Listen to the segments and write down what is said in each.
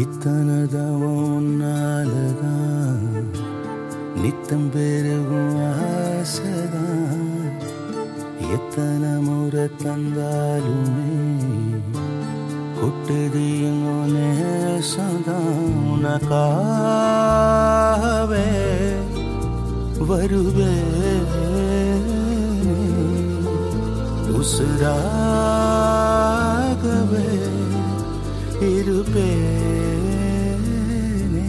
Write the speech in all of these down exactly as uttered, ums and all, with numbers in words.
இத்தனதவம் உன்னாலதான் நித்தம் பெருகும் ஆசைதான். எத்தனை முறை தந்தாலுமே கொட்டுது எங்கோ நேசந்தான். உனக்காகவே வருவே உசுராகவே இருப்பேனே.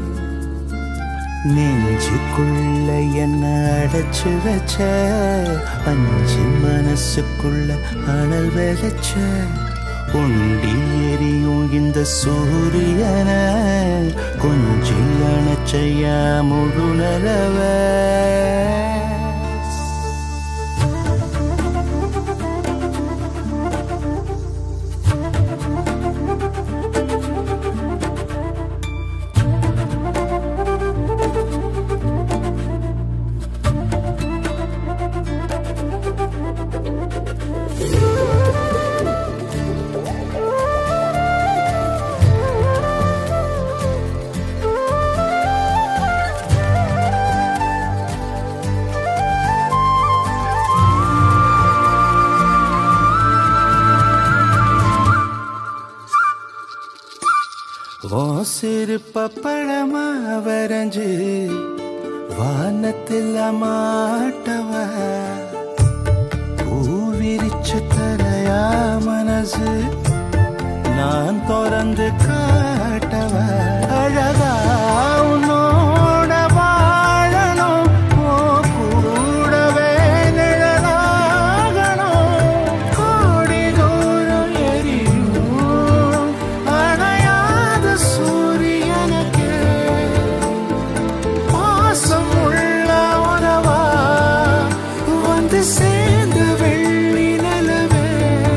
நெஞ்சுக்குள்ள என்ன அடைச்சு வச்ச அஞ்சு மனசுக்குள்ள அனல் விளைச்ச உண்டி எரியும் இந்த சூரியன கொஞ்சி அணைச்சைய முழு நலவ. ஓ சிறுப்ப பழமா வரைஞ்சு வானத்தில் மாட்டவ பூவிரிச்சு தரையா மனசு நான் திறந்து காட்டவ. அழகா உன்னோட வாழணும் ஓ கூடவே நிழலாகணும். கோடி தூரம் எரியும் அணையாத சூரியனுக்கு பாசம் உள்ள உறவா வந்து சேர்ந்து வெள்ளி நிலவே.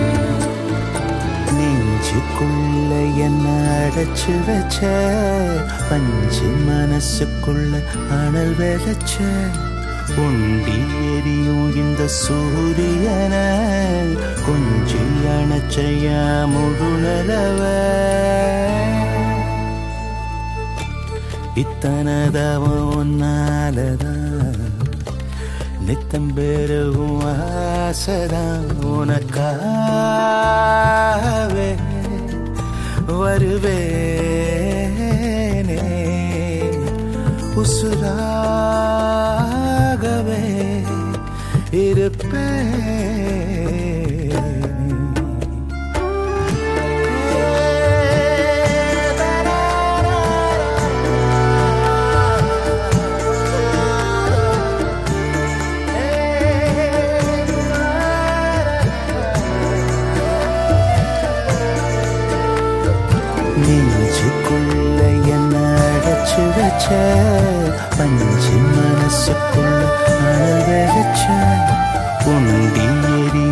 நெஞ்சுக்குள்ள என்ன அடைச்சு வச்ச பஞ்சு மனசுக்குள்ள அனல் விளைச்ச உண்டி எரியும் இந்த சூரியன கொஞ்சி அணைச்சைய முழு நலவ. இத்தனதவம் உன்னாலதான் நித்தம் பெருகும் ஆசைதான். உனக்காகவே வருவேனே உசுராகவே இருப்பேன். நெஞ்சுக்குள்ள என்ன அடைச்சு வச்ச பஞ்சு மனசுக்குள்ள அனல் விளைச்ச உண்டி எரி